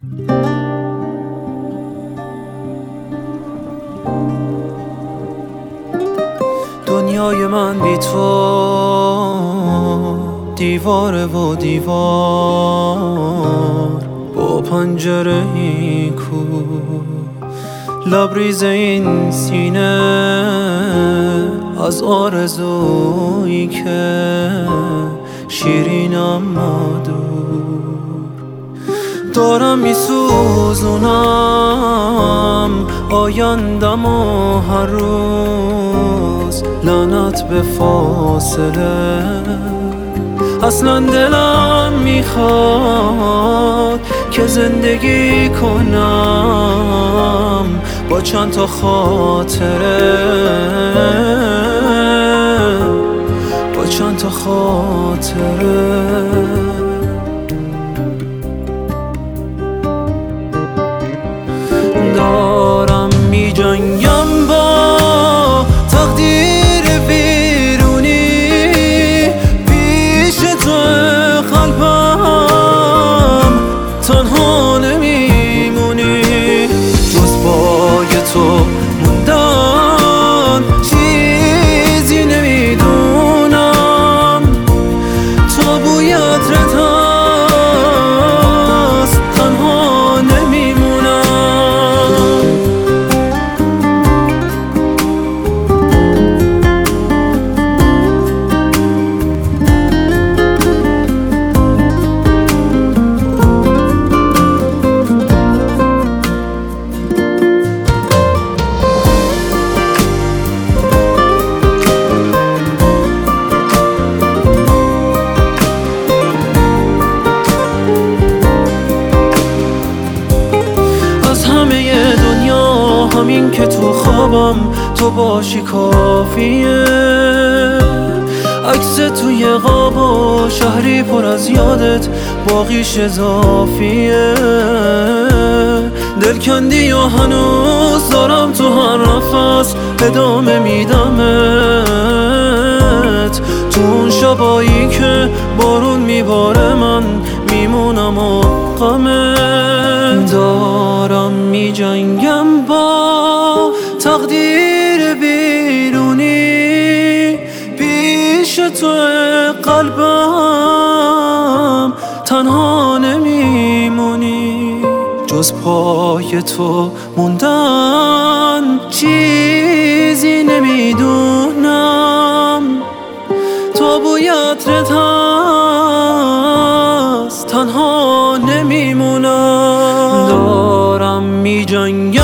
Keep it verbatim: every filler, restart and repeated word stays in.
دنیای من بی تو دیواره و دیوار، با پنجره ای کو لبریز این سینه از آرزویی که شیرین اما دور. دارم میسوزونم آیندم و هر روز لعنت به فاصله. اصلا دلم میخواد که زندگی کنم با چند تا خاطره، با چند تا خاطره. دارم میجنگم با تقدیر بیرونی، پیش تو قلبم تنها نمیمونی. جز پای تو موندن چیزی نمیدونم، تو بوی عطرت هست تنها نمیمونم. همین که تو خوابم تو باشی کافیه. عکس توی غاب و شهری پر از یادت باقیش اضافیه. دل کندی و هنوز دارم تو هر نفس ادامه میدمت. تو اون شبایی که بارون میباره من میمونم و غمت. دارم میجنگم با تقدیر بیرونی، پیش تو قلبم تنها نمیمونی. جز پای تو موندن چیزی نمیدونم، تو بوی عطرت هست تنها نمیمونم. دارم میجنگم